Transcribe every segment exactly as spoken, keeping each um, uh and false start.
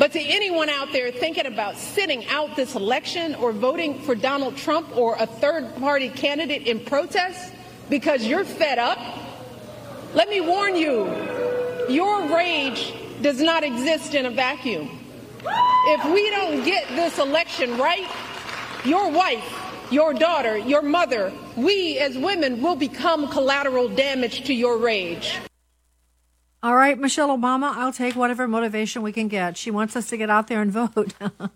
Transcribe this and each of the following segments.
But to anyone out there thinking about sitting out this election or voting for Donald Trump or a third-party candidate in protest because you're fed up, let me warn you, your rage does not exist in a vacuum. If we don't get this election right, your wife, your daughter, your mother, we as women will become collateral damage to your rage. All right, Michelle Obama, I'll take whatever motivation we can get. She wants us to get out there and vote.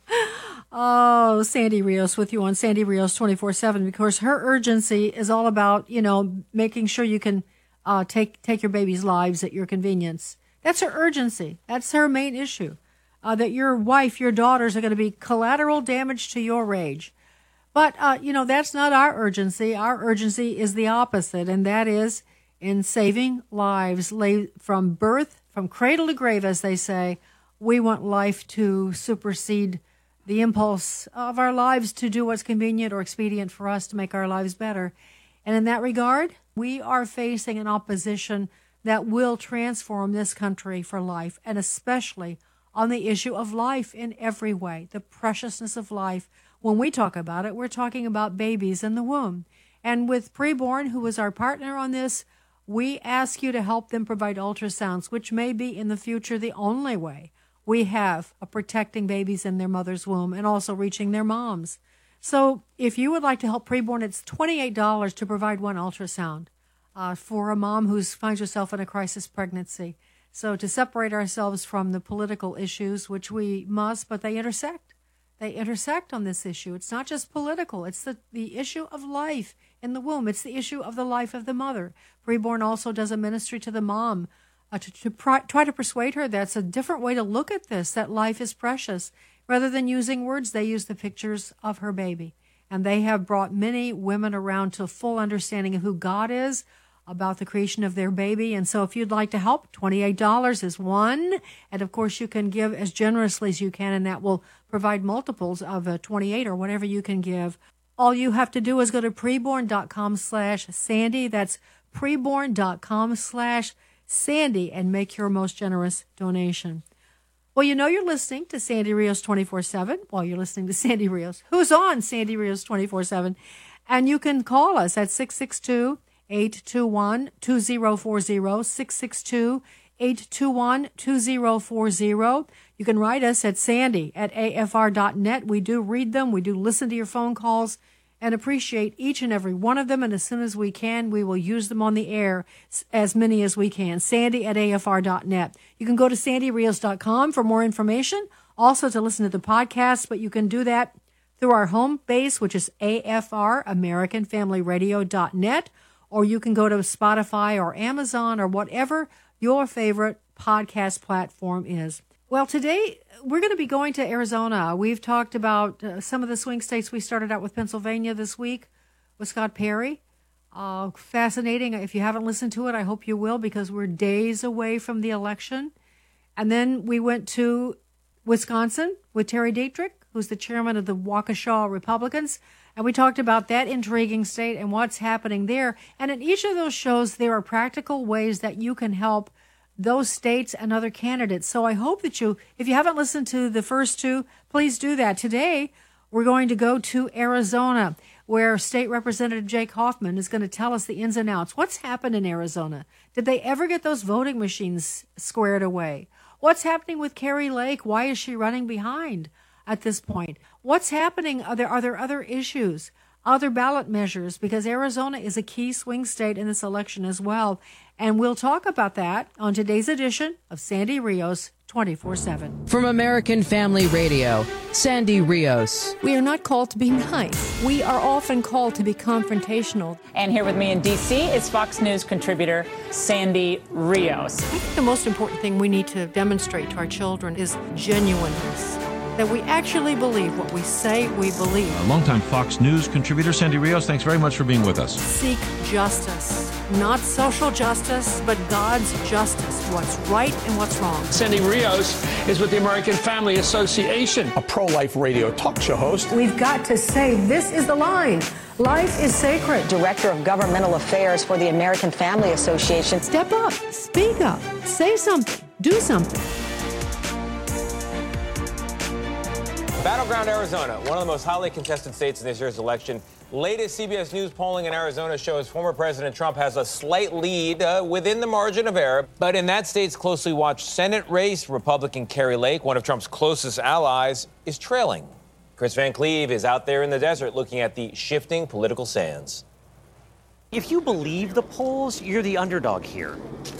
Oh, Sandy Rios with you on Sandy Rios twenty-four seven, because her urgency is all about, you know, making sure you can uh, take take your baby's lives at your convenience. That's her urgency. That's her main issue, uh, that your wife, your daughters are going to be collateral damage to your rage. But, uh, you know, that's not our urgency. Our urgency is the opposite, and that is in saving lives from birth, from cradle to grave, as they say. We want life to supersede the impulse of our lives to do what's convenient or expedient for us to make our lives better. And in that regard, we are facing an opposition that will transform this country for life, and especially on the issue of life in every way, the preciousness of life. When we talk about it, we're talking about babies in the womb. And with Preborn, who is our partner on this, we ask you to help them provide ultrasounds, which may be in the future the only way we have of protecting babies in their mother's womb and also reaching their moms. So if you would like to help Preborn, it's twenty-eight dollars to provide one ultrasound uh, for a mom who finds herself in a crisis pregnancy. So to separate ourselves from the political issues, which we must, but they intersect. They intersect on this issue. It's not just political. It's the, the issue of life in the womb. It's the issue of the life of the mother. Preborn also does a ministry to the mom uh, to, to pr- try to persuade her that's a different way to look at this, that life is precious. Rather than using words, they use the pictures of her baby. And they have brought many women around to a full understanding of who God is, about the creation of their baby. And so if you'd like to help, twenty-eight dollars is one. And of course, you can give as generously as you can, and that will provide multiples of uh, twenty-eight or whatever you can give. All you have to do is go to preborn.com slash Sandy. That's preborn.com slash Sandy and make your most generous donation. Well, you know you're listening to Sandy Rios twenty-four seven. Well, you're listening to Sandy Rios, who's on Sandy Rios twenty-four seven. And you can call us at six six two, eight two one, two zero four zero, six six two, eight two one, two zero four zero. You can write us at sandy at a f r dot net. We do read them. We do listen to your phone calls and appreciate each and every one of them. And as soon as we can, we will use them on the air, as many as we can. Sandy at a f r dot net. You can go to sandy rios dot com for more information, also to listen to the podcast, but you can do that through our home base, which is A F R, american family radio dot net, or you can go to Spotify or Amazon or whatever your favorite podcast platform is. Well, today we're going to be going to Arizona. We've talked about uh, some of the swing states. We started out with Pennsylvania this week with Scott Perry. Uh, fascinating. If you haven't listened to it, I hope you will, because we're days away from the election. And then we went to Wisconsin with Terry Dietrich, who's the chairman of the Waukesha Republicans. And we talked about that intriguing state and what's happening there. And in each of those shows, there are practical ways that you can help those states and other candidates. So I hope that you, if you haven't listened to the first two, please do that. Today, we're going to go to Arizona, where State Representative Jake Hoffman is going to tell us the ins and outs. What's happened in Arizona? Did they ever get those voting machines squared away? What's happening with Kari Lake? Why is she running behind at this point? What's happening? Are there, are there other issues, other ballot measures? Because Arizona is a key swing state in this election as well. And we'll talk about that on today's edition of Sandy Rios twenty-four seven. From American Family Radio, Sandy Rios. We are not called to be nice. We are often called to be confrontational. And here with me in D C is Fox News contributor Sandy Rios. I think the most important thing we need to demonstrate to our children is genuineness. That we actually believe what we say we believe. A longtime Fox News contributor, Sandy Rios, thanks very much for being with us. Seek justice. Not social justice, but God's justice. What's right and what's wrong. Sandy Rios is with the American Family Association, a pro-life radio talk show host. We've got to say this is the line. Life is sacred. Director of Governmental Affairs for the American Family Association. Step up. Speak up. Say something. Do something. Battleground Arizona, one of the most highly contested states in this year's election. Latest C B S News polling in Arizona shows former President Trump has a slight lead uh, within the margin of error. But in that state's closely watched Senate race, Republican Kari Lake, one of Trump's closest allies, is trailing. Chris Van Cleve is out there in the desert looking at the shifting political sands. If you believe the polls, you're the underdog here.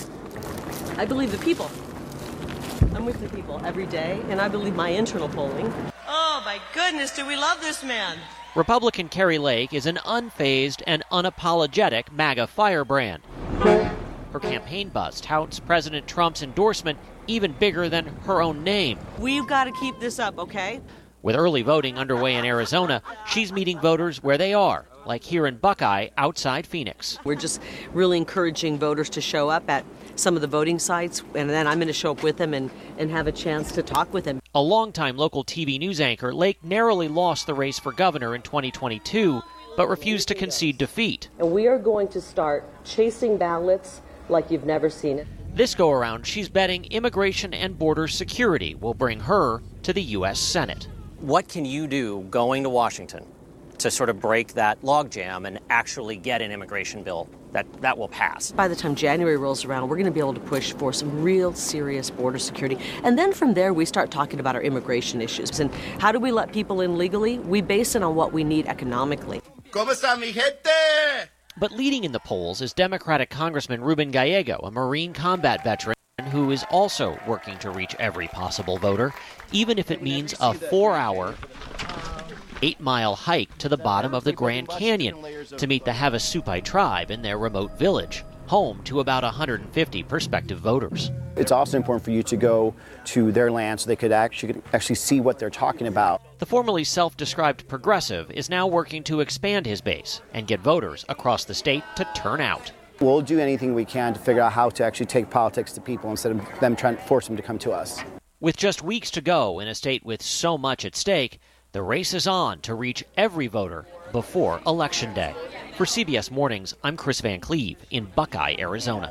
I believe the people. I'm with the people every day, and I believe my internal polling. Oh, my goodness, do we love this man? Republican Kari Lake is an unfazed and unapologetic MAGA firebrand. Her campaign buzz touts President Trump's endorsement even bigger than her own name. We've got to keep this up, okay? With early voting underway in Arizona, she's meeting voters where they are, like here in Buckeye outside Phoenix. We're just really encouraging voters to show up at some of the voting sites, and then I'm going to show up with them and, and have a chance to talk with them. A longtime local T V news anchor, Lake narrowly lost the race for governor in twenty twenty-two, but refused to concede defeat. And we are going to start chasing ballots like you've never seen it. This go-around, she's betting immigration and border security will bring her to the U S Senate. What can you do going to Washington to sort of break that logjam and actually get an immigration bill that, that will pass? By the time January rolls around, we're going to be able to push for some real serious border security. And then from there, we start talking about our immigration issues. And how do we let people in legally? We base it on what we need economically. ¿Cómo está mi gente? But leading in the polls is Democratic Congressman Ruben Gallego, a Marine combat veteran who is also working to reach every possible voter, even if it means a four-hour, eight-mile hike to the bottom of the Grand Canyon to meet the Havasupai tribe in their remote village, home to about one hundred fifty prospective voters. It's also important for you to go to their land so they could actually, actually see what they're talking about. The formerly self-described progressive is now working to expand his base and get voters across the state to turn out. We'll do anything we can to figure out how to actually take politics to people instead of them trying to force them to come to us. With just weeks to go in a state with so much at stake, the race is on to reach every voter before Election Day. For C B S Mornings, I'm Chris Van Cleve in Buckeye, Arizona.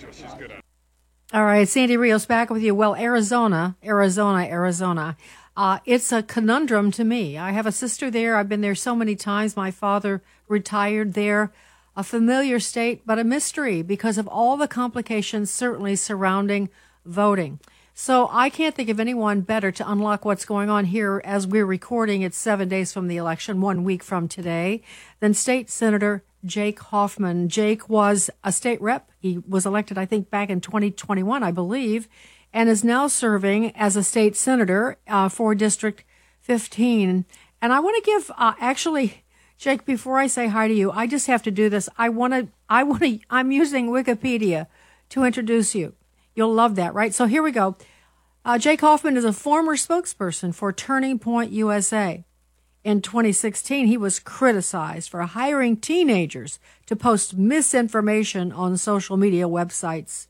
All right, Sandy Rios back with you. Well, Arizona, Arizona, Arizona. Uh, it's a conundrum to me. I have a sister there. I've been there so many times. My father retired there. A familiar state, but a mystery because of all the complications certainly surrounding voting. So I can't think of anyone better to unlock what's going on here as we're recording. It's seven days from the election, one week from today, than State Senator Jake Hoffman. Jake was a state rep. He was elected, I think, back in twenty twenty-one, I believe, and is now serving as a state senator uh, for District fifteen. And I want to give, uh, actually, Jake, before I say hi to you, I just have to do this. I want to, I want to, I'm using Wikipedia to introduce you. You'll love that, right? So here we go. Uh, Jake Hoffman is a former spokesperson for Turning Point U S A. In twenty sixteen, he was criticized for hiring teenagers to post misinformation on social media websites.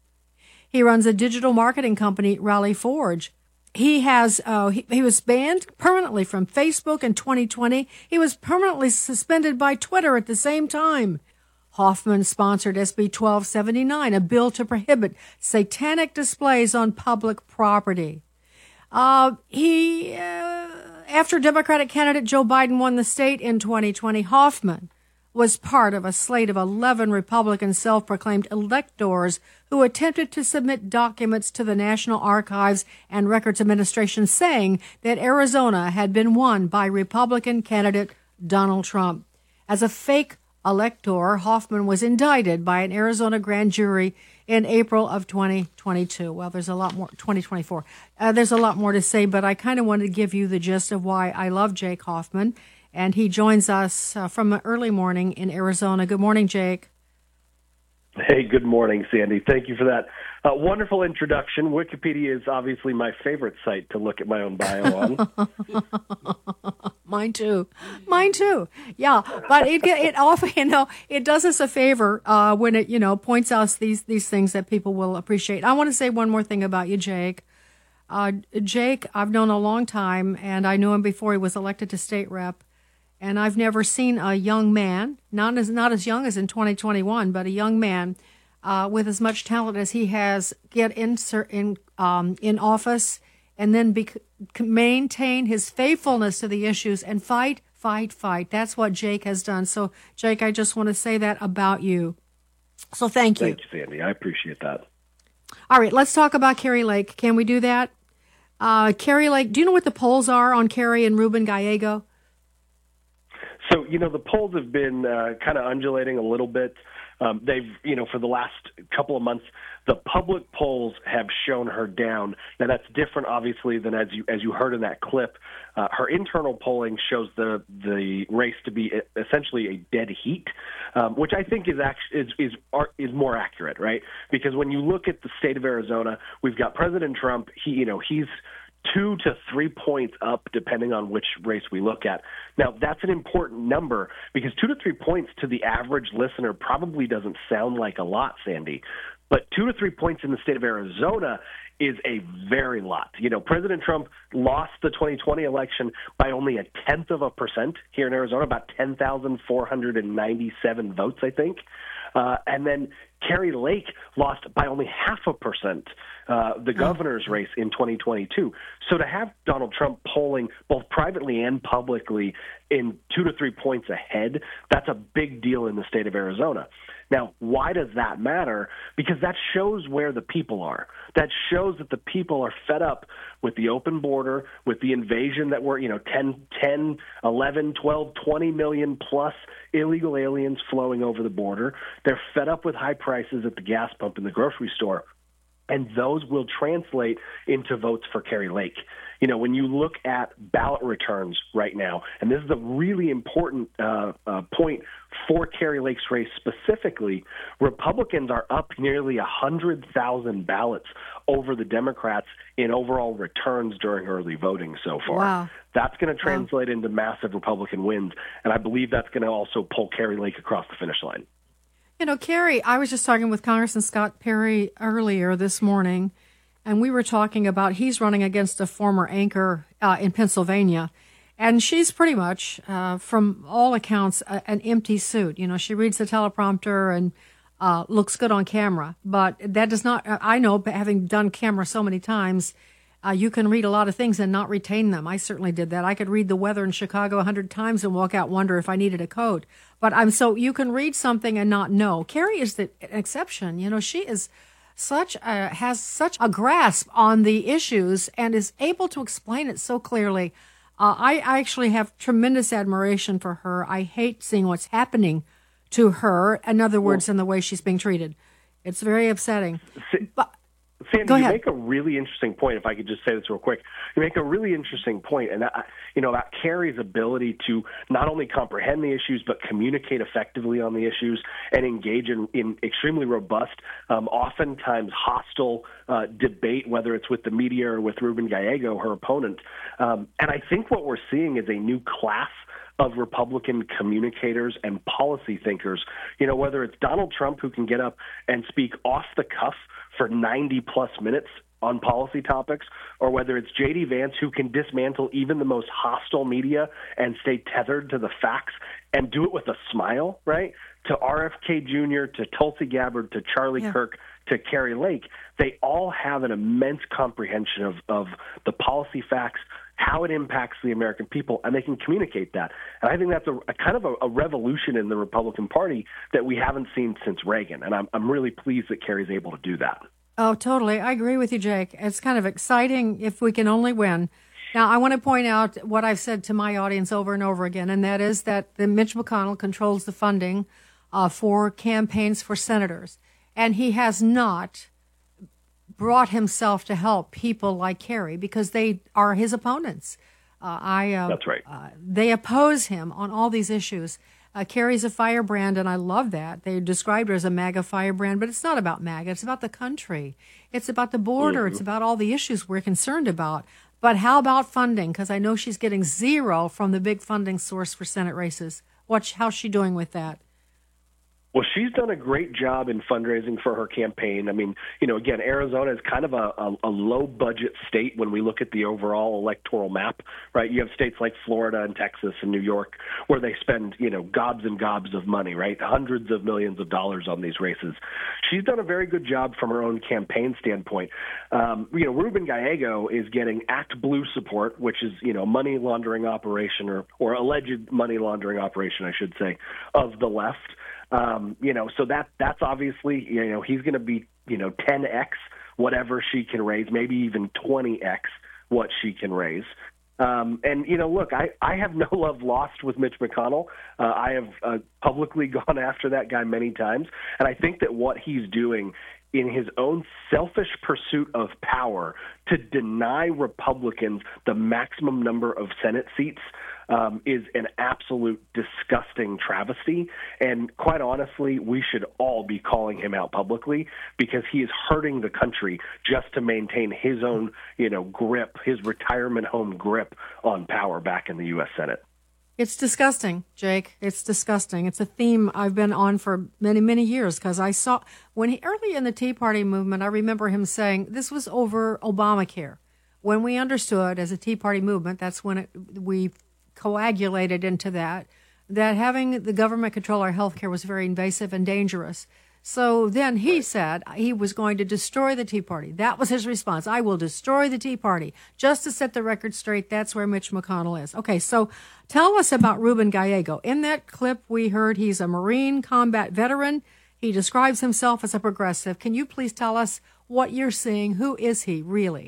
He runs a digital marketing company, Rally Forge. He has, uh, he, he was banned permanently from Facebook in twenty twenty. He was permanently suspended by Twitter at the same time. Hoffman sponsored S B twelve seventy-nine, a bill to prohibit satanic displays on public property. Uh, he, uh, after Democratic candidate Joe Biden won the state in twenty twenty, Hoffman was part of a slate of eleven Republican self-proclaimed electors who attempted to submit documents to the National Archives and Records Administration saying that Arizona had been won by Republican candidate Donald Trump. As a fake elector, Hoffman was indicted by an Arizona grand jury in April of twenty twenty-two. Well, there's a lot more, twenty twenty-four. Uh, there's a lot more to say, but I kind of wanted to give you the gist of why I love Jake Hoffman. And he joins us uh, from an early morning in Arizona. Good morning, Jake. Hey, good morning, Sandy. Thank you for that uh, wonderful introduction. Wikipedia is obviously my favorite site to look at my own bio on. Mine too. Mine too. Yeah, but it it often, you know, it does us a favor uh, when it, you know, points out these these things that people will appreciate. I want to say one more thing about you, Jake. Uh, Jake, I've known a long time, and I knew him before he was elected to state rep. And I've never seen a young man, not as not as young as in twenty twenty-one, but a young man uh, with as much talent as he has get in in um, in office and then be, maintain his faithfulness to the issues and fight, fight, fight. That's what Jake has done. So, Jake, I just want to say that about you. So thank you. Thank you, Sandy. I appreciate that. All right, let's talk about Kari Lake. Can we do that? Uh, Kari Lake, do you know what the polls are on Kari and Ruben Gallego? So, you know, the polls have been uh, kind of undulating a little bit. Um, they've, you know, for the last couple of months, the public polls have shown her down. Now, that's different, obviously, than as you as you heard in that clip. Uh, her internal polling shows the the race to be essentially a dead heat, um, which I think is actually is, is is more accurate, right? Because when you look at the state of Arizona, we've got President Trump. He, you know, he's two to three points up, depending on which race we look at. Now, that's an important number because two to three points to the average listener probably doesn't sound like a lot, Sandy. But two to three points in the state of Arizona is a very lot. You know, President Trump lost the twenty twenty election by only a tenth of a percent here in Arizona, about ten thousand four hundred ninety-seven votes, I think. Uh, and then Kari Lake lost by only half a percent uh, the governor's race in twenty twenty-two. So to have Donald Trump polling both privately and publicly in two to three points ahead, that's a big deal in the state of Arizona. Now, why does that matter? Because that shows where the people are. That shows that the people are fed up with the open border, with the invasion that we're, you know, ten, ten, eleven, twelve, twenty million plus illegal aliens flowing over the border. They're fed up with high prices at the gas pump and the grocery store. And those will translate into votes for Kari Lake. You know, when you look at ballot returns right now, and this is a really important uh, uh, point for Kari Lake's race specifically, Republicans are up nearly one hundred thousand ballots over the Democrats in overall returns during early voting so far. Wow. That's going to translate wow. into massive Republican wins, and I believe that's going to also pull Kari Lake across the finish line. You know, Kari, I was just talking with Congressman Scott Perry earlier this morning, and we were talking about he's running against a former anchor uh, in Pennsylvania, and she's pretty much, uh, from all accounts, a, an empty suit. You know, she reads the teleprompter and uh, looks good on camera, but that does not, I know, having done camera so many times, uh, you can read a lot of things and not retain them. I certainly did that. I could read the weather in Chicago a hundred times and walk out wonder if I needed a coat. But I'm so you can read something and not know. Kari is the exception. You know, she is such a, has such a grasp on the issues and is able to explain it so clearly. Uh, I, I actually have tremendous admiration for her. I hate seeing what's happening to her. In other words, well, in the way she's being treated, it's very upsetting. But Sandy, you make a really interesting point, if I could just say this real quick. You make a really interesting point, and that, you know, about Kari's ability to not only comprehend the issues, but communicate effectively on the issues and engage in, in extremely robust, um, oftentimes hostile uh, debate, whether it's with the media or with Ruben Gallego, her opponent. Um, and I think what we're seeing is a new class of Republican communicators and policy thinkers. You know, whether it's Donald Trump, who can get up and speak off the cuff for ninety plus minutes on policy topics, or whether it's J D Vance, who can dismantle even the most hostile media and stay tethered to the facts and do it with a smile, right? To R F K Junior, to Tulsi Gabbard, to Charlie yeah. Kirk, to Kari Lake, they all have an immense comprehension of, of the policy facts, how it impacts the American people, and they can communicate that. And I think that's a, a kind of a, a revolution in the Republican Party that we haven't seen since Reagan. And I'm, I'm really pleased that Kari's able to do that. Oh, totally. I agree with you, Jake. It's kind of exciting if we can only win. Now, I want to point out what I've said to my audience over and over again, and that is that the Mitch McConnell controls the funding uh, for campaigns for senators. And he has not brought himself to help people like Kari because they are his opponents. Uh, I uh, That's right. Uh, they oppose him on all these issues. Uh, Kari's a firebrand, and I love that. They described her as a MAGA firebrand, but it's not about MAGA. It's about the country. It's about the border. Mm-hmm. It's about all the issues we're concerned about. But how about funding? Because I know she's getting zero from the big funding source for Senate races. What's, how's she doing with that? Well, she's done a great job in fundraising for her campaign. I mean, you know, again, Arizona is kind of a, a, a low-budget state when we look at the overall electoral map, right? You have states like Florida and Texas and New York where they spend, you know, gobs and gobs of money, right? Hundreds of millions of dollars on these races. She's done a very good job from her own campaign standpoint. Um, you know, Ruben Gallego is getting Act Blue support, which is, you know, money laundering operation or, or alleged money laundering operation, I should say, of the left. Um, you know, so that that's obviously, you know, he's going to be, you know, ten x whatever she can raise, maybe even twenty x what she can raise. Um, and, you know, look, I, I have no love lost with Mitch McConnell. Uh, I have uh, publicly gone after that guy many times. And I think that what he's doing in his own selfish pursuit of power to deny Republicans the maximum number of Senate seats um, is an absolute disgusting travesty. And quite honestly, we should all be calling him out publicly because he is hurting the country just to maintain his own, you know, grip, his retirement home grip on power back in the U S Senate. It's disgusting, Jake. It's disgusting. It's a theme I've been on for many, many years because I saw when he early in the Tea Party movement, I remember him saying this was over Obamacare. When we understood as a Tea Party movement, that's when it, we coagulated into that, that having the government control our health care was very invasive and dangerous. So then he said he was going to destroy the Tea Party. That was his response. I will destroy the Tea Party. Just to set the record straight, that's where Mitch McConnell is. Okay, so tell us about Ruben Gallego. In that clip, we heard he's a Marine combat veteran. He describes himself as a progressive. Can you please tell us what you're seeing? Who is he really?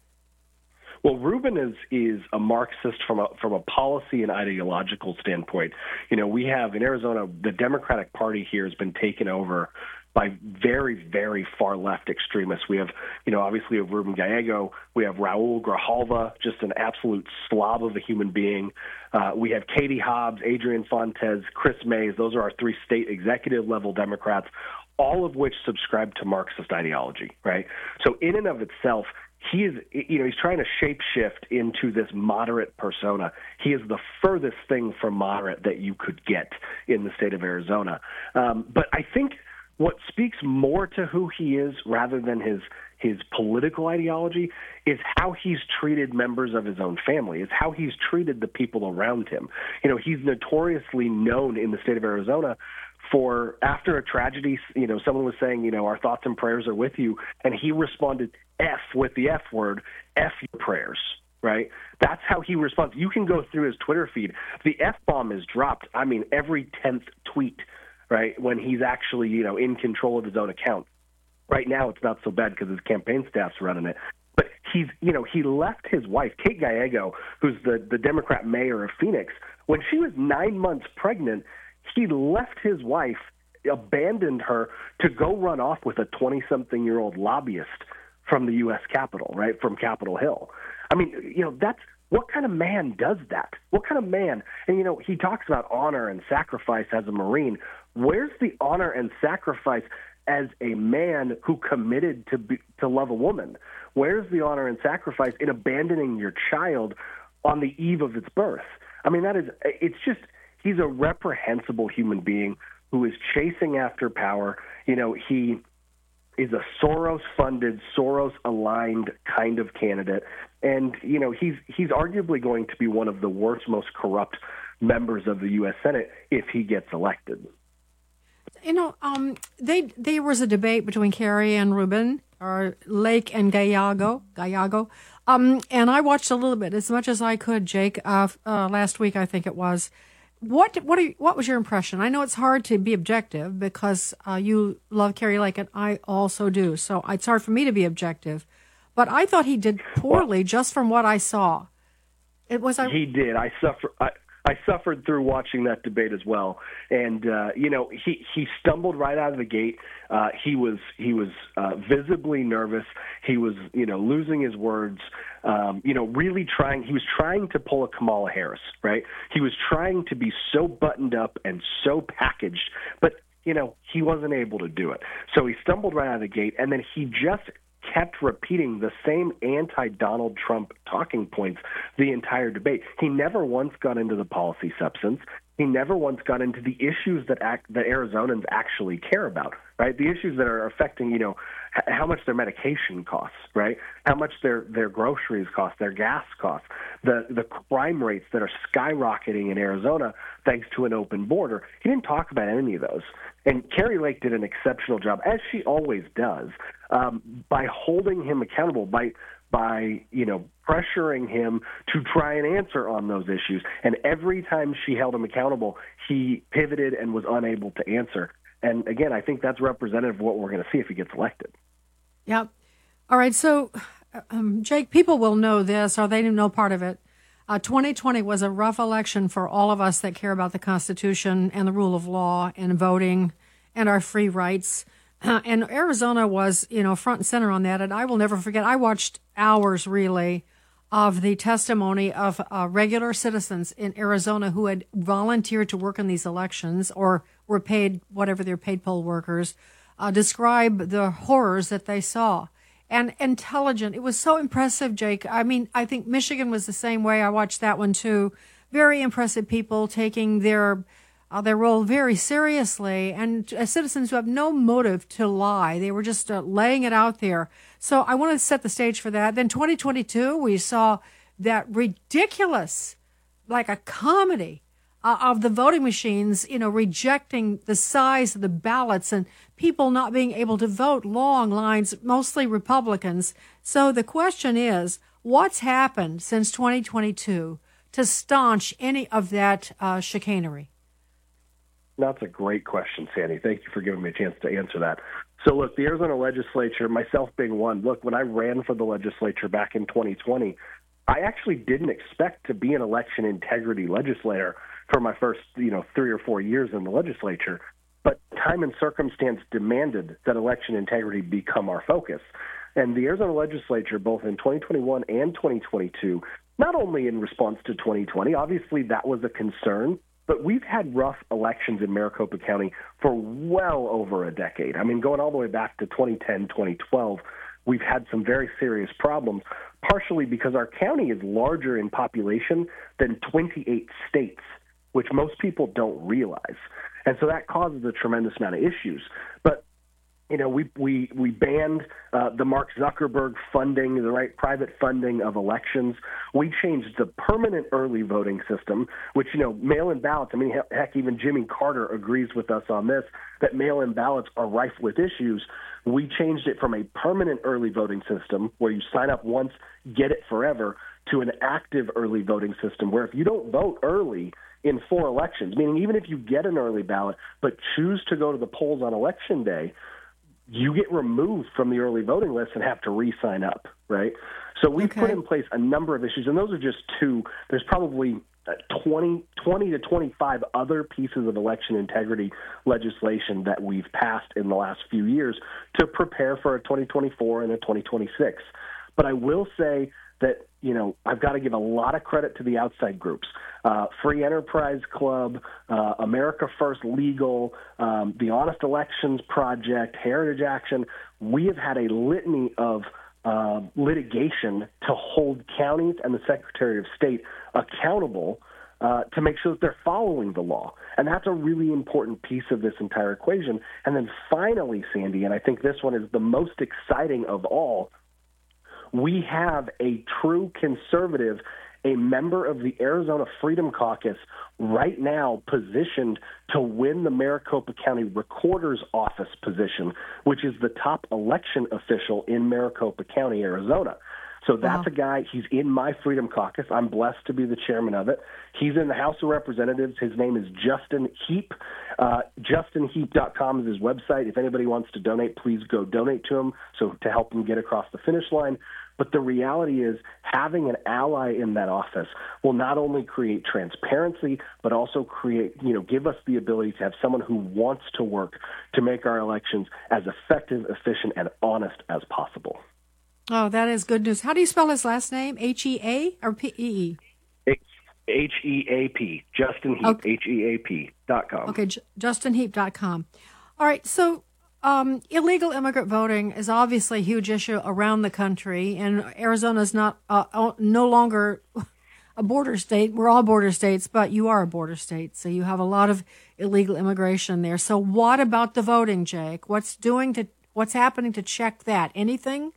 Well, Ruben is is a Marxist from a from a policy and ideological standpoint. You know, we have in Arizona, the Democratic Party here has been taken over by very, very far left extremists. We have, you know, obviously of Ruben Gallego. We have Raul Grijalva, just an absolute slob of a human being. Uh, we have Katie Hobbs, Adrian Fontes, Chris Mays. Those are our three state executive level Democrats, all of which subscribe to Marxist ideology, right? So in and of itself, he is, you know, he's trying to shapeshift into this moderate persona. He is the furthest thing from moderate that you could get in the state of Arizona. Um, but I think what speaks more to who he is rather than his his political ideology is how he's treated members of his own family, is how he's treated the people around him. You know, he's notoriously known in the state of Arizona for, after a tragedy, you know, someone was saying, you know, our thoughts and prayers are with you, and he responded F with the F word, F your prayers, right? That's how he responds. You can go through his Twitter feed. The F-bomb is dropped, I mean, every tenth tweet, right, when he's actually, you know, in control of his own account. Right now it's not so bad because his campaign staff's running it. But he's, you know, he left his wife, Kate Gallego, who's the, the Democrat mayor of Phoenix, when she was nine months pregnant, he left his wife, abandoned her to go run off with a twenty-something-year-old lobbyist from the U S Capitol, right, from Capitol Hill. I mean, you know, that's what kind of man does that? What kind of man? And, you know, he talks about honor and sacrifice as a Marine. Where's the honor and sacrifice as a man who committed to be, to love a woman? Where's the honor and sacrifice in abandoning your child on the eve of its birth? I mean, that is, it's just, he's a reprehensible human being who is chasing after power. You know, he is a Soros-funded, Soros-aligned kind of candidate. And, you know, he's he's arguably going to be one of the worst, most corrupt members of the U S Senate if he gets elected. You know, um, they there was a debate between Kerry and Ruben, or Lake and Gallego, Gallego. Um, and I watched a little bit, as much as I could, Jake, uh, uh, last week, I think it was. What what are you, what was your impression? I know it's hard to be objective because uh, you love Kerry Lake and I also do, so it's hard for me to be objective. But I thought he did poorly just from what I saw. It was I, he did. I suffer. I, I suffered through watching that debate as well, and uh, you know he, he stumbled right out of the gate. Uh, he was he was uh, visibly nervous. He was you know losing his words. Um, you know, really trying. He was trying to pull a Kamala Harris, right? He was trying to be so buttoned up and so packaged, but you know he wasn't able to do it. So he stumbled right out of the gate, and then he just kept repeating the same anti-Donald Trump talking points the entire debate. He never once got into the policy substance. he never once got into the issues that act, that Arizonans actually care about, right? The issues that are affecting, you know, h- how much their medication costs, right? How much their, their groceries cost, their gas costs, the, the crime rates that are skyrocketing in Arizona thanks to an open border. He didn't talk about any of those. And Kari Lake did an exceptional job, as she always does, um, by holding him accountable, by by, you know, pressuring him to try and answer on those issues. And every time she held him accountable, he pivoted and was unable to answer. And again, I think that's representative of what we're going to see if he gets elected. Yep. All right. So, um, Jake, people will know this, or they know part of it. Uh, twenty twenty was a rough election for all of us that care about the Constitution and the rule of law and voting and our free rights. Uh, and Arizona was, you know, front and center on that. And I will never forget, I watched hours, really, of the testimony of uh, regular citizens in Arizona who had volunteered to work in these elections or were paid, whatever they're paid poll workers, uh, describe the horrors that they saw. And intelligent. It was so impressive, Jake. I mean, I think Michigan was the same way. I watched that one, too. Very impressive people taking their Uh, their role very seriously, and uh, citizens who have no motive to lie. They were just uh, laying it out there. So I want to set the stage for that. Then twenty twenty-two, we saw that ridiculous, like a comedy uh, of the voting machines, you know, rejecting the size of the ballots and people not being able to vote, long lines, mostly Republicans. So the question is, what's happened since twenty twenty-two to staunch any of that uh, chicanery? That's a great question, Sandy. Thank you for giving me a chance to answer that. So, look, the Arizona legislature, myself being one, look, when I ran for the legislature back in twenty twenty, I actually didn't expect to be an election integrity legislator for my first, you know, three or four years in the legislature. But time and circumstance demanded that election integrity become our focus. And the Arizona legislature, both in twenty twenty-one and twenty twenty-two, not only in response to twenty twenty, obviously that was a concern, but we've had rough elections in Maricopa County for well over a decade. I mean, going all the way back to twenty ten, twenty twelve, we've had some very serious problems, partially because our county is larger in population than twenty-eight states, which most people don't realize. And so that causes a tremendous amount of issues. But you know, we we we banned uh, the Mark Zuckerberg funding, the right private funding of elections. We changed the permanent early voting system, which, you know, mail-in ballots. I mean, heck, even Jimmy Carter agrees with us on this, that mail-in ballots are rife with issues. We changed it from a permanent early voting system where you sign up once, get it forever, to an active early voting system where if you don't vote early in four elections, meaning even if you get an early ballot but choose to go to the polls on election day, you get removed from the early voting list and have to re-sign up, right? So we've okay. put in place a number of issues, and those are just two. There's probably twenty, twenty to twenty-five other pieces of election integrity legislation that we've passed in the last few years to prepare for a twenty twenty-four and a twenty twenty-six. But I will say that, you know, I've got to give a lot of credit to the outside groups. Uh, Free Enterprise Club, uh, America First Legal, um, the Honest Elections Project, Heritage Action. We have had a litany of uh, litigation to hold counties and the Secretary of State accountable uh, to make sure that they're following the law. And that's a really important piece of this entire equation. And then finally, Sandy, and I think this one is the most exciting of all, we have a true conservative, a member of the Arizona Freedom Caucus right now positioned to win the Maricopa County Recorder's Office position, which is the top election official in Maricopa County, Arizona. So that's wow. a guy, he's in my Freedom Caucus. I'm blessed to be the chairman of it. He's in the House of Representatives. His name is Justin Heap. Uh, justin heap dot com is his website. If anybody wants to donate, please go donate to him so to help him get across the finish line. But the reality is having an ally in that office will not only create transparency, but also create, you know, give us the ability to have someone who wants to work to make our elections as effective, efficient, and honest as possible. Oh, that is good news. How do you spell his last name? H E A or P E E? H E A P, Justin Heap, okay. H E A P dot com. Okay, J- justin heap dot com. All right, so um, illegal immigrant voting is obviously a huge issue around the country, and Arizona is not uh, no longer a border state. We're all border states, but you are a border state, so you have a lot of illegal immigration there. So what about the voting, Jake? What's doing to what's happening to check that? Anything?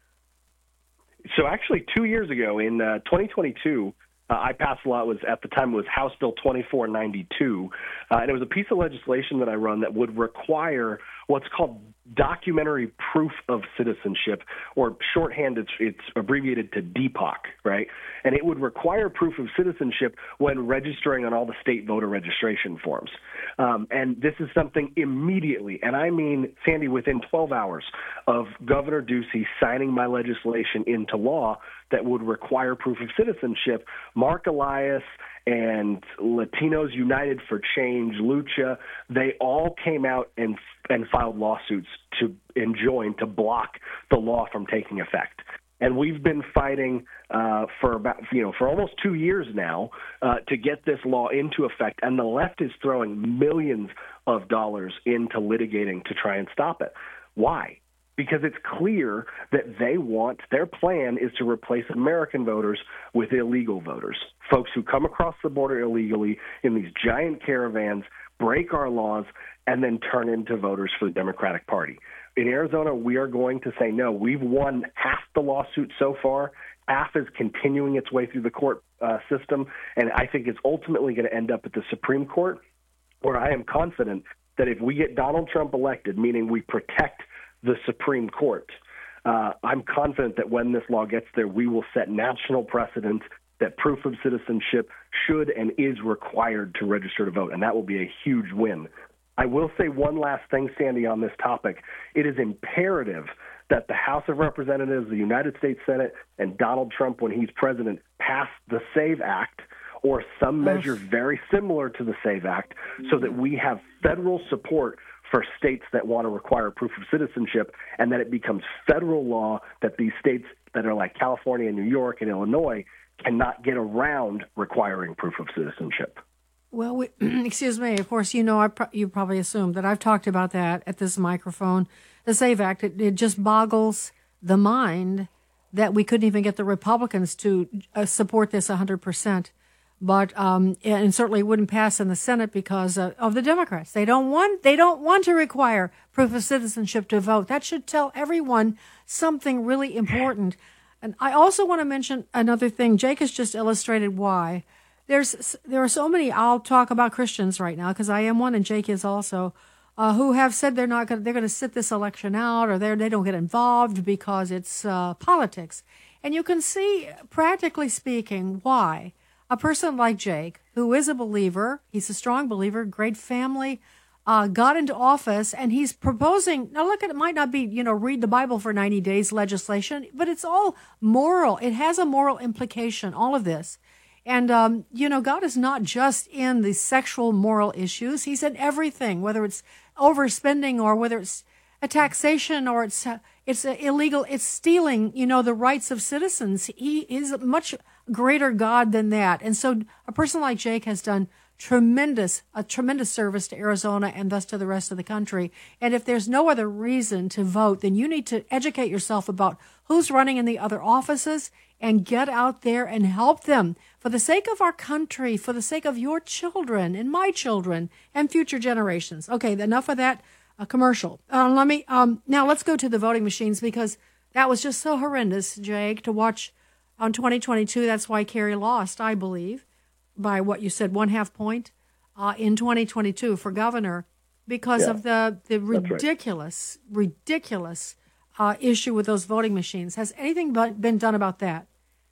So actually, two years ago in uh, twenty twenty-two, uh, I passed a law. It was at the time it was House Bill twenty-four ninety-two, uh, and it was a piece of legislation that I run that would require what's called documentary proof of citizenship, or shorthand, it's, it's abbreviated to D P O C, right? And it would require proof of citizenship when registering on all the state voter registration forms. Um, and this is something immediately, and I mean, Sandy, within twelve hours of Governor Ducey signing my legislation into law that would require proof of citizenship, Mark Elias and Latinos United for Change, Lucha, they all came out and and filed lawsuits to enjoin, to block the law from taking effect. And we've been fighting uh, for about, you know, for almost two years now uh, to get this law into effect. And the left is throwing millions of dollars into litigating to try and stop it. Why? Because it's clear that they want, their plan is to replace American voters with illegal voters, folks who come across the border illegally in these giant caravans, break our laws, and then turn into voters for the Democratic Party. In Arizona, we are going to say no. We've won half the lawsuit so far. Half is continuing its way through the court uh, system, and I think it's ultimately going to end up at the Supreme Court, where I am confident that if we get Donald Trump elected, meaning we protect the Supreme Court, uh, I'm confident that when this law gets there, we will set national precedent that proof of citizenship should and is required to register to vote, and that will be a huge win. I will say one last thing, Sandy, on this topic. It is imperative that the House of Representatives, the United States Senate, and Donald Trump, when he's president, pass the SAVE Act or some measure very similar to the SAVE Act so that we have federal support for states that want to require proof of citizenship, and that it becomes federal law that these states that are like California, New York, and Illinois cannot get around requiring proof of citizenship. Well, we, excuse me. Of course, you know, I pro- you probably assumed that I've talked about that at this microphone. The SAVE Act, it, it just boggles the mind that we couldn't even get the Republicans to uh, support this one hundred percent. But um, and certainly wouldn't pass in the Senate because uh, of the Democrats. They don't want they don't want to require proof of citizenship to vote. That should tell everyone something really important. And I also want to mention another thing. Jake has just illustrated why. There's there are so many. I'll talk about Christians right now because I am one, and Jake is also, uh, who have said they're not going. They're going to sit this election out, or they they don't get involved because it's uh, politics. And you can see, practically speaking, why a person like Jake, who is a believer, he's a strong believer, great family, uh, got into office, and he's proposing. Now, look, it might not be, you know, read the Bible for ninety days legislation, but it's all moral. It has a moral implication. All of this. And, um, you know, God is not just in the sexual moral issues. He's in everything, whether it's overspending or whether it's a taxation or it's uh, it's uh, illegal. It's stealing, you know, the rights of citizens. He is a much greater God than that. And so a person like Jake has done tremendous, a tremendous service to Arizona and thus to the rest of the country. And if there's no other reason to vote, then you need to educate yourself about who's running in the other offices and get out there and help them for the sake of our country, for the sake of your children and my children and future generations. Okay, enough of that uh, commercial. Uh, let me um, now let's go to the voting machines because that was just so horrendous, Jake, to watch on twenty twenty-two. That's why Kerry lost, I believe, by what you said, one half point uh, in twenty twenty-two for governor because yeah, of the, the ridiculous, right. ridiculous uh, issue with those voting machines. Has anything been done about that?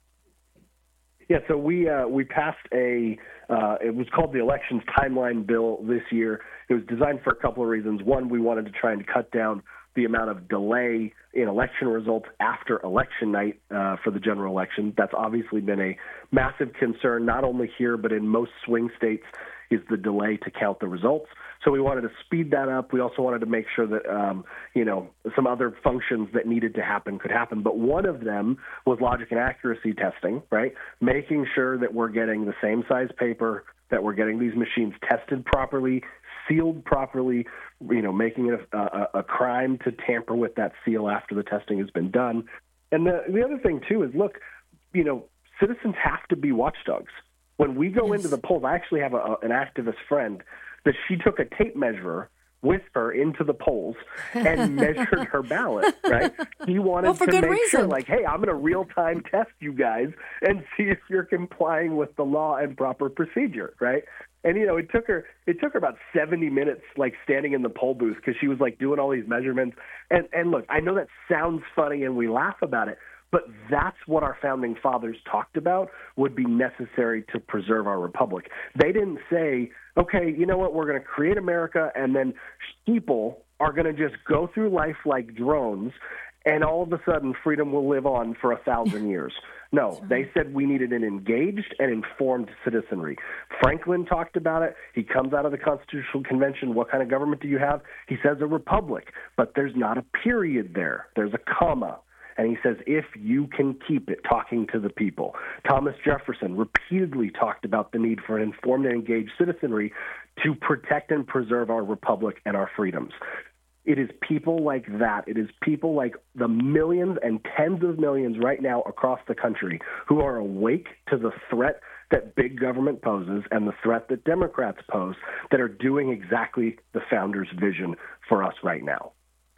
Yeah, so we uh, we passed a, uh, it was called the Elections Timeline Bill this year. It was designed for a couple of reasons. One, we wanted to try and cut down the amount of delay in election results after election night uh, for the general election. That's obviously been a massive concern, not only here, but in most swing states, is the delay to count the results. So we wanted to speed that up. We also wanted to make sure that, um, you know, some other functions that needed to happen could happen. But one of them was logic and accuracy testing, right? Making sure that we're getting the same size paper, that we're getting these machines tested properly, sealed properly, you know, making it a, a, a crime to tamper with that seal after the testing has been done. And the, the other thing, too, is, look, you know, citizens have to be watchdogs. When we go Yes. into the polls, I actually have a, an activist friend that she took a tape measure with her into the polls and measured her ballot, right? He wanted Well, for to good make reason. sure, like, hey, I'm going to real-time test you guys and see if you're complying with the law and proper procedure, right? And, you know, it took her it took her about seventy minutes, like, standing in the poll booth because she was, like, doing all these measurements. And, and look, I know that sounds funny and we laugh about it, but that's what our founding fathers talked about would be necessary to preserve our republic. They didn't say, okay, you know what, we're going to create America and then people are going to just go through life like drones and all of a sudden freedom will live on for a thousand years. No, they said we needed an engaged and informed citizenry. Franklin talked about it. He comes out of the Constitutional Convention. What kind of government do you have? He says a republic, but there's not a period there. There's a comma. And he says, if you can keep it, talking to the people. Thomas Jefferson repeatedly talked about the need for an informed and engaged citizenry to protect and preserve our republic and our freedoms. It is people like that. It is people like the millions and tens of millions right now across the country who are awake to the threat that big government poses and the threat that Democrats pose that are doing exactly the founders' vision for us right now.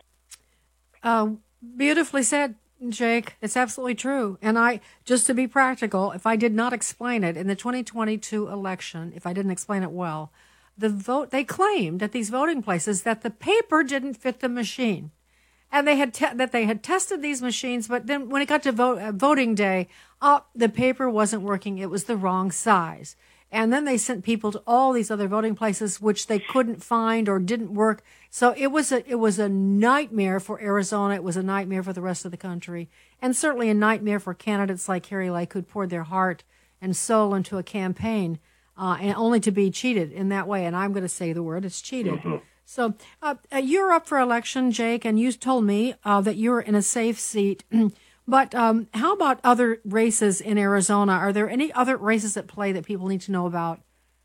Uh, beautifully said, Jake. It's absolutely true. And I, just to be practical, if I did not explain it in the twenty twenty-two election, if I didn't explain it well, the vote, they claimed at these voting places that the paper didn't fit the machine. And they had te- that they had tested these machines, but then when it got to vote, uh, voting day, oh, the paper wasn't working. It was the wrong size. And then they sent people to all these other voting places, which they couldn't find or didn't work. So it was a, it was a nightmare for Arizona. It was a nightmare for the rest of the country, and certainly a nightmare for candidates like Kari Lake, who'd poured their heart and soul into a campaign, uh, and only to be cheated in that way. And I'm going to say the word, it's cheated. Mm-hmm. So uh, you're up for election, Jake, and you told me uh, that you're in a safe seat. But um, how about other races in Arizona? Are there any other races at play that people need to know about?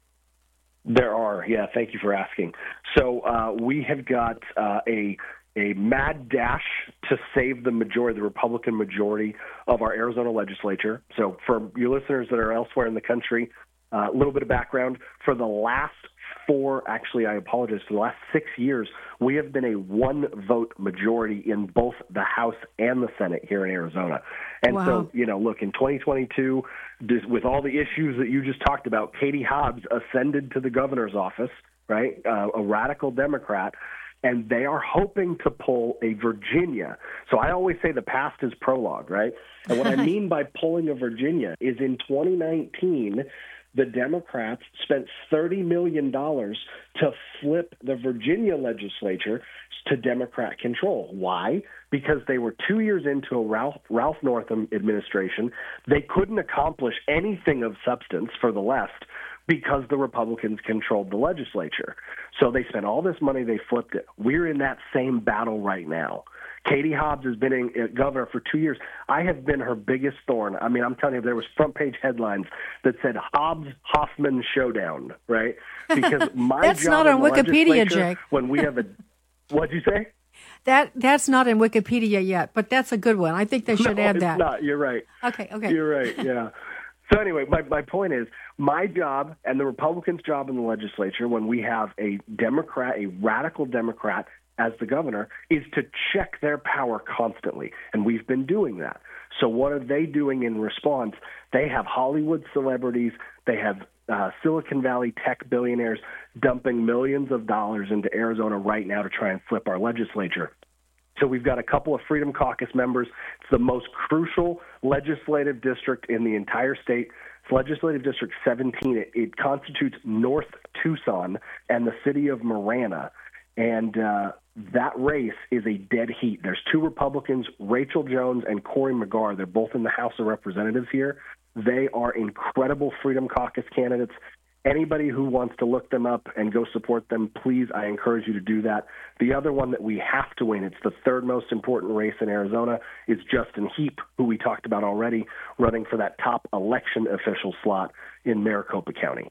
There are, yeah. Thank you for asking. So uh, we have got uh, a a mad dash to save the majority, the Republican majority of our Arizona legislature. So for your listeners that are elsewhere in the country, a uh, little bit of background. For the last four, actually, I apologize, for the last six years, we have been a one-vote majority in both the House and the Senate here in Arizona. And wow. so, you know, look, in twenty twenty-two, with all the issues that you just talked about, Katie Hobbs ascended to the governor's office, right, uh, a radical Democrat, and they are hoping to pull a Virginia. So I always say the past is prologue, right? And what I mean by pulling a Virginia is in twenty nineteen, the Democrats spent thirty million dollars to flip the Virginia legislature to Democrat control. Why? Because they were two years into a Ralph, Ralph Northam administration. They couldn't accomplish anything of substance for the left because the Republicans controlled the legislature. So they spent all this money, they flipped it. We're in that same battle right now. Katie Hobbs has been in, uh, governor for two years. I have been her biggest thorn. I mean, I'm telling you, there was front page headlines that said Hobbs-Hoffman showdown, right? Because my That's job not on in the Wikipedia, Jake. When we have a, what'd you say? That that's not in Wikipedia yet, but that's a good one. I think they should no, add it's that. Not. You're right. Okay, okay. You're right, yeah. So anyway, my, my point is, my job and the Republicans' job in the legislature when we have a Democrat, a radical Democrat as the governor, is to check their power constantly. And we've been doing that. So what are they doing in response? They have Hollywood celebrities. They have uh, Silicon Valley tech billionaires dumping millions of dollars into Arizona right now to try and flip our legislature. So we've got a couple of Freedom Caucus members. It's the most crucial legislative district in the entire state. It's Legislative District seventeen. It, it constitutes North Tucson and the city of Marana. And uh, that race is a dead heat. There's two Republicans, Rachel Jones and Cory McGarr. They're both in the House of Representatives here. They are incredible Freedom Caucus candidates. Anybody who wants to look them up and go support them, please, I encourage you to do that. The other one that we have to win, it's the third most important race in Arizona, is Justin Heap, who we talked about already, running for that top election official slot in Maricopa County.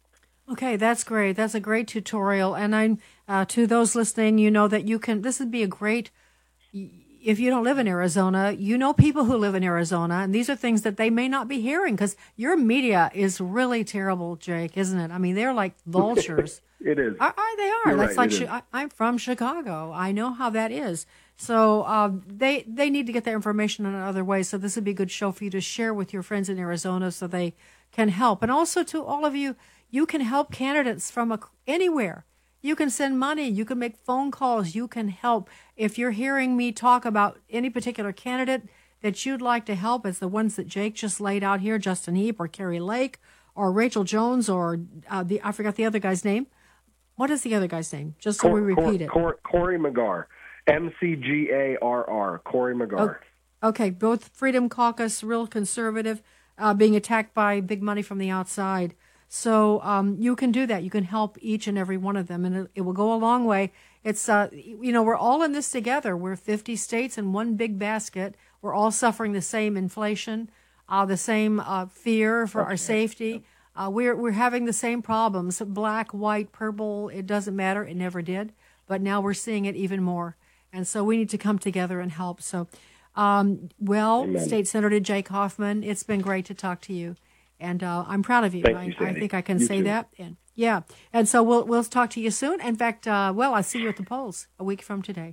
Okay, that's great. That's a great tutorial. And I'm uh, to those listening, you know that you can. This would be a great. if you don't live in Arizona, you know people who live in Arizona, and these are things that they may not be hearing because your media is really terrible, Jake, isn't it? I mean, they're like vultures. It is. Are, are they are. You're That's right, like I, I'm from Chicago. I know how that is. So uh, they they need to get their information in other ways. So this would be a good show for you to share with your friends in Arizona so they can help. And also to all of you, you can help candidates from a, anywhere. You can send money. You can make phone calls. You can help. If you're hearing me talk about any particular candidate that you'd like to help, as the ones that Jake just laid out here, Justin Heap or Carrie Lake or Rachel Jones or uh, the I forgot the other guy's name. What is the other guy's name? Just so Cor- we repeat Cor- it. Cor- Cory McGarr. M C G A R R. Cory McGarr. Oh, okay. Both Freedom Caucus, real conservative, uh, being attacked by big money from the outside. So um, you can do that. You can help each and every one of them, and it, it will go a long way. It's, uh, you know, we're all in this together. We're fifty states in one big basket. We're all suffering the same inflation, uh, the same uh, fear for okay. our safety. Uh, we're we're having the same problems. Black, white, purple, it doesn't matter. It never did. But now we're seeing it even more. And so we need to come together and help. So, um, well, Amen. State Senator Jake Hoffman, it's been great to talk to you. And uh, I'm proud of you. Thank I, you, I think I can you say too. that. And yeah. And so we'll we'll talk to you soon. In fact, uh, well, I'll see you at the polls a week from today.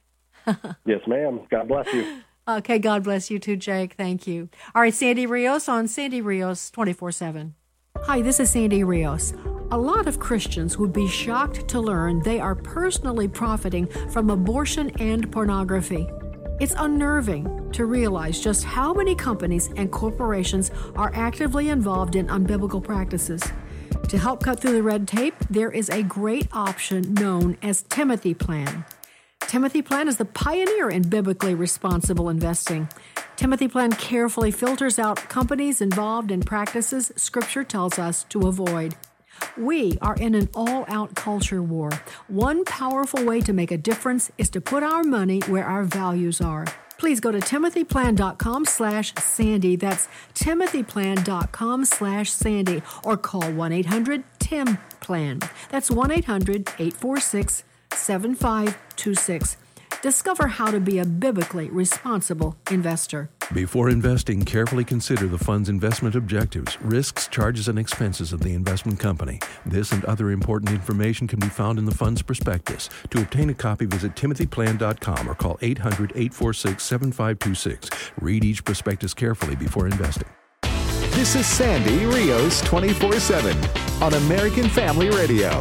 Yes, ma'am. God bless you. Okay, God bless you too, Jake. Thank you. All right, Sandy Rios on Sandy Rios twenty-four seven. Hi, this is Sandy Rios. A lot of Christians would be shocked to learn they are personally profiting from abortion and pornography. It's unnerving to realize just how many companies and corporations are actively involved in unbiblical practices. To help cut through the red tape, there is a great option known as Timothy Plan. Timothy Plan is the pioneer in biblically responsible investing. Timothy Plan carefully filters out companies involved in practices Scripture tells us to avoid. We are in an all-out culture war. One powerful way to make a difference is to put our money where our values are. Please go to timothyplan.com slash Sandy. That's timothyplan.com slash Sandy. Or call one eight hundred T I M Plan. That's one eight hundred eight four six seven five two six. Discover how to be a biblically responsible investor. Before investing, carefully consider the fund's investment objectives, risks, charges, and expenses of the investment company. This and other important information can be found in the fund's prospectus. To obtain a copy, visit timothy plan dot com or call eight hundred eight four six seven five two six. Read each prospectus carefully before investing. This is Sandy Rios twenty-four seven on American Family Radio.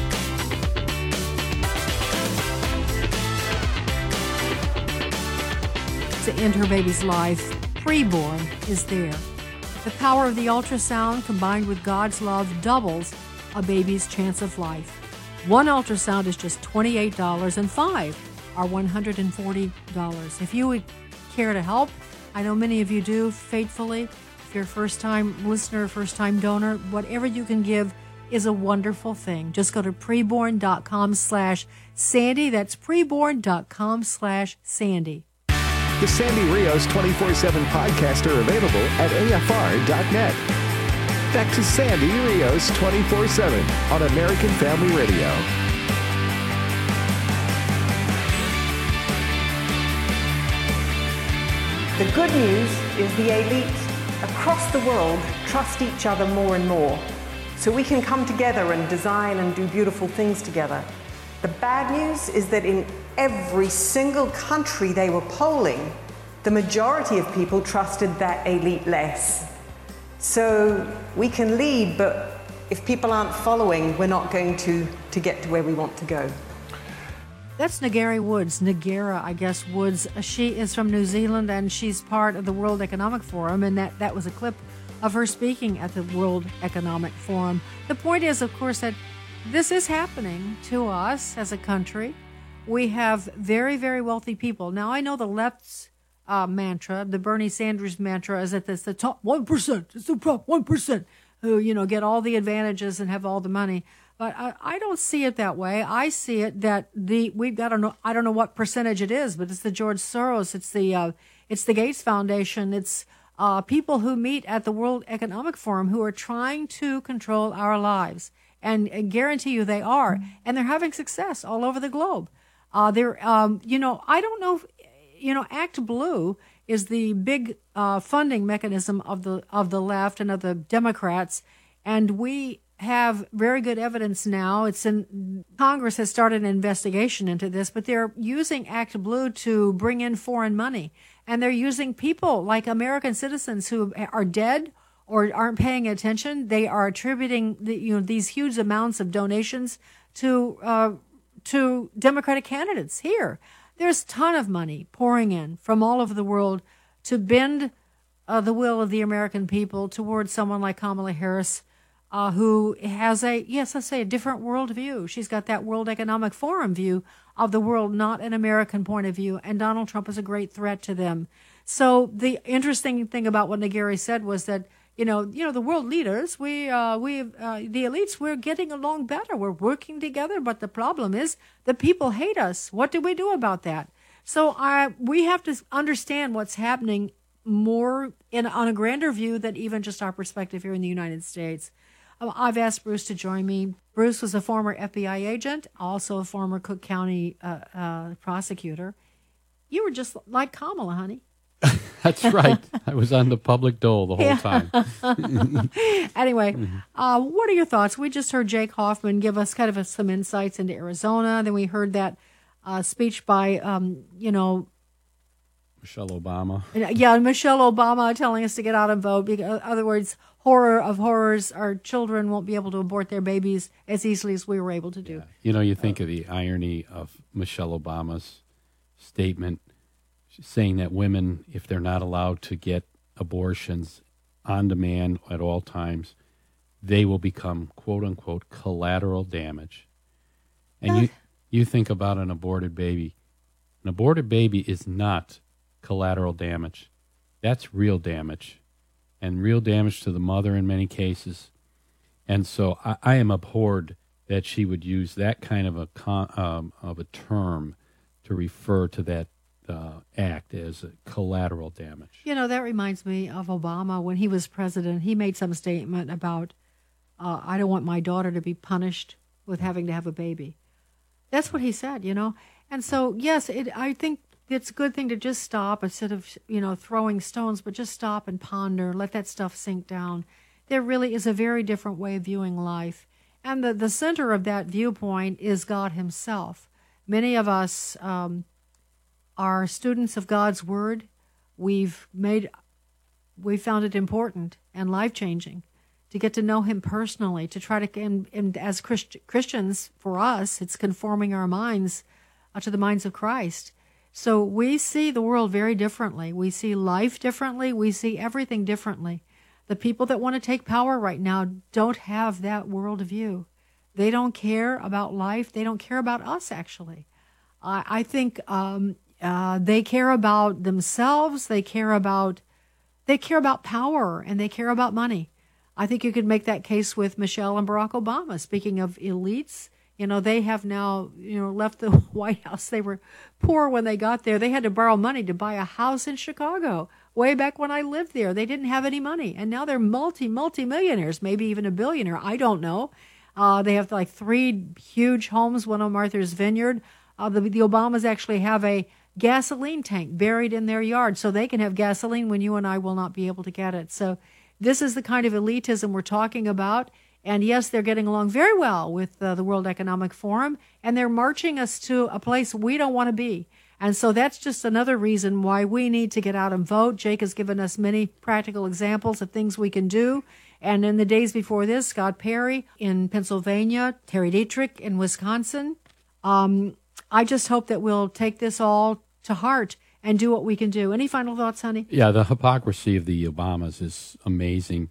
To end her baby's life, preborn is there. The power of the ultrasound combined with God's love doubles a baby's chance of life. One ultrasound is just twenty-eight dollars and five are one hundred forty dollars. If you would care to help, I know many of you do faithfully. If you're a first-time listener, first-time donor, whatever you can give is a wonderful thing. Just go to preborn.com slash Sandy. That's preborn.com slash Sandy. The Sandy Rios twenty-four seven podcast are available at A F R dot net. Back to Sandy Rios twenty-four seven on American Family Radio. The good news is the elite across the world trust each other more and more. So we can come together and design and do beautiful things together. The bad news is that in every single country they were polling, the majority of people trusted that elite less. So we can lead, but if people aren't following, we're not going to, to get to where we want to go. That's Ngari Woods, Ngara, I guess, Woods. She is from New Zealand, and she's part of the World Economic Forum, and that, that was a clip of her speaking at the World Economic Forum. The point is, of course, that this is happening to us as a country. We have very, very wealthy people. Now, I know the left's uh, mantra, the Bernie Sanders mantra, is that it's the top one percent, it's the top one percent who, you know, get all the advantages and have all the money. But I, I don't see it that way. I see it that the we've got to know. I don't know what percentage it is, but it's the George Soros, it's the uh, it's the Gates Foundation, it's uh, people who meet at the World Economic Forum who are trying to control our lives, and, and guarantee you they are, and they're having success all over the globe. Uh, they're, um, you know, I don't know. If, you know, Act Blue is the big uh, funding mechanism of the of the left and of the Democrats, and we have very good evidence now. It's in Congress has started an investigation into this, but they're using Act Blue to bring in foreign money, and they're using people like American citizens who are dead or aren't paying attention. They are attributing the, you know these huge amounts of donations to uh, to Democratic candidates here. There's a ton of money pouring in from all over the world to bend uh, the will of the American people towards someone like Kamala Harris, uh, who has a, yes, let's say a different worldview. She's got that World Economic Forum view of the world, not an American point of view, and Donald Trump is a great threat to them. So the interesting thing about what Negeri said was that, you know, you know, the world leaders, we, uh, we, uh, the elites, we're getting along better. We're working together, but the problem is the people hate us. What do we do about that? So I, we have to understand what's happening more in on a grander view than even just our perspective here in the United States. I've asked Bruce to join me. Bruce was a former F B I agent, also a former Cook County uh, uh, prosecutor. You were just like Kamala, honey. That's right. I was on the public dole the whole yeah. time. Anyway, uh, what are your thoughts? We just heard Jake Hoffman give us kind of a, some insights into Arizona. Then we heard that uh, speech by, um, you know, Michelle Obama. Yeah, Michelle Obama telling us to get out and vote. In other words, horror of horrors, our children won't be able to abort their babies as easily as we were able to do. Yeah. You know, you think of the irony of Michelle Obama's statement saying that women, if they're not allowed to get abortions on demand at all times, they will become, quote unquote, collateral damage. And you, you think about an aborted baby. An aborted baby is not collateral damage. That's real damage, and real damage to the mother in many cases. And so I, I am abhorred that she would use that kind of a con, um, of a term to refer to that Uh, act as a collateral damage. You know, that reminds me of Obama when he was president. He made some statement about, uh, I don't want my daughter to be punished with having to have a baby. That's what he said, you know. And so, yes, it, I think it's a good thing to just stop instead of, you know, throwing stones, but just stop and ponder, let that stuff sink down. There really is a very different way of viewing life. And the, the center of that viewpoint is God himself. Many of us um, are students of God's word. We've made, we found it important and life-changing to get to know him personally, to try to, and, and as Christ, Christians, for us, it's conforming our minds uh, to the minds of Christ. So we see the world very differently. We see life differently. We see everything differently. The people that want to take power right now don't have that worldview. They don't care about life. They don't care about us, actually. I, I think um, uh, they care about themselves. They care about they care about power, and they care about money. I think you could make that case with Michelle and Barack Obama. Speaking of elites, you know, they have now, you know, left the White House. They were poor when they got there. They had to borrow money to buy a house in Chicago. Way back when I lived there, they didn't have any money. And now they're multi, multi-millionaires, maybe even a billionaire. I don't know. Uh, they have like three huge homes, one on Martha's Vineyard. Uh, the, the Obamas actually have a gasoline tank buried in their yard, so they can have gasoline when you and I will not be able to get it. So this is the kind of elitism we're talking about. And yes, they're getting along very well with uh, the World Economic Forum, and they're marching us to a place we don't want to be. And so that's just another reason why we need to get out and vote. Jake has given us many practical examples of things we can do. And in the days before this, Scott Perry in Pennsylvania, Terry Dietrich in Wisconsin. Um, I just hope that we'll take this all to heart and do what we can do. Any final thoughts, honey? Yeah, the hypocrisy of the Obamas is amazing.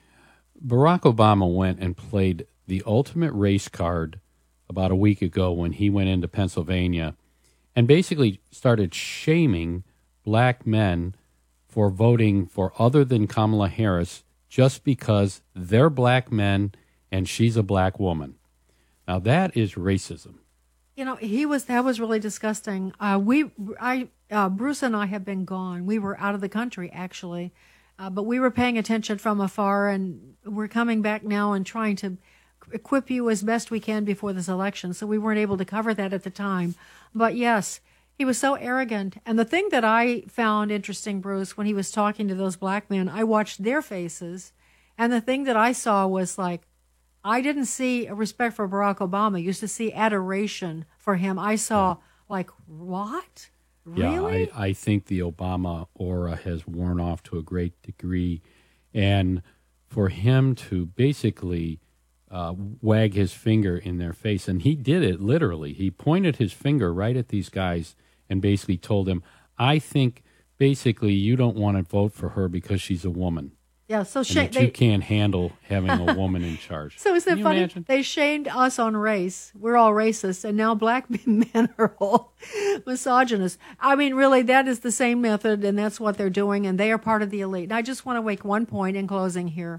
Barack Obama went and played the ultimate race card about a week ago when he went into Pennsylvania and basically started shaming black men for voting for other than Kamala Harris just because they're black men and she's a black woman. Now that is racism. You know, he was that was really disgusting. Uh, we, I, uh, Bruce and I have been gone. We were out of the country actually, uh, but we were paying attention from afar, and we're coming back now and trying to equip you as best we can before this election. So we weren't able to cover that at the time. But yes, He was so arrogant. And the thing that I found interesting, Bruce, when he was talking to those black men, I watched their faces. And the thing that I saw was like, I didn't see a respect for Barack Obama. I used to see adoration for him. I saw like, what? Really? Yeah, I, I think the Obama aura has worn off to a great degree. And for him to basically uh, wag his finger in their face, and he did it literally. He pointed his finger right at these guys and basically told them, I think basically you don't want to vote for her because she's a woman. Yeah, so and sh- that they, you can't handle having a woman in charge. So isn't Can it you funny? imagine? They shamed us on race. We're all racist, and now black men are all misogynist. I mean, really, that is the same method, and that's what they're doing, and they are part of the elite. And I just want to make one point in closing here.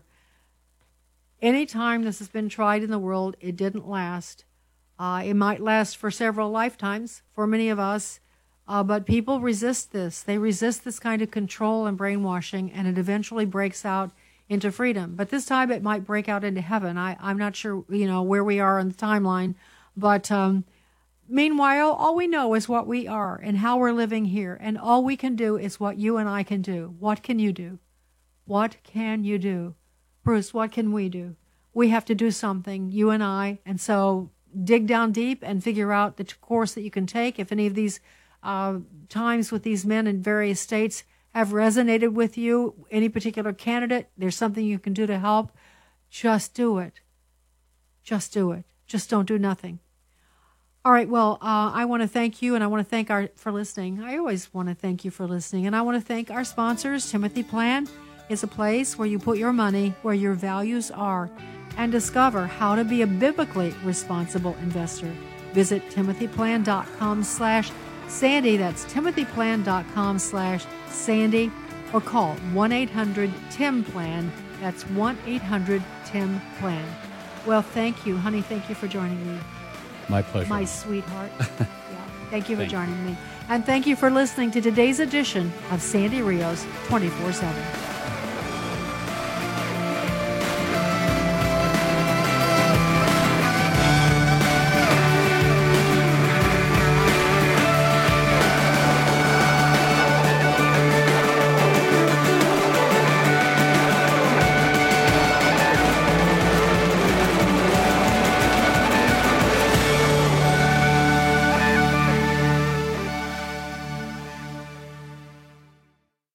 Anytime this has been tried in the world, it didn't last. Uh, it might last for several lifetimes for many of us, uh, but people resist this. They resist this kind of control and brainwashing, and it eventually breaks out into freedom. But this time it might break out into heaven. I, I'm not sure, you know, where we are on the timeline. But um, meanwhile, all we know is what we are and how we're living here. And all we can do is what you and I can do. What can you do? What can you do? Bruce, what can we do? We have to do something, you and I. And so dig down deep and figure out the course that you can take. If any of these uh, times with these men in various states have resonated with you, any particular candidate, there's something you can do to help, just do it. Just do it. Just don't do nothing. All right, well, uh, I want to thank you, and I want to thank our for listening. I always want to thank you for listening, and I want to thank our sponsors. Timothy Plan is a place where you put your money where your values are and discover how to be a biblically responsible investor. Visit timothyplan.com slash Sandy. That's timothyplan.com slash Sandy, or call one eight hundred T I M Plan. That's one eight hundred T I M Plan. Well, thank you, honey. Thank you for joining me. My pleasure. My sweetheart. Yeah. Thank you for Thank joining me. And thank you for listening to today's edition of Sandy Rios twenty-four seven.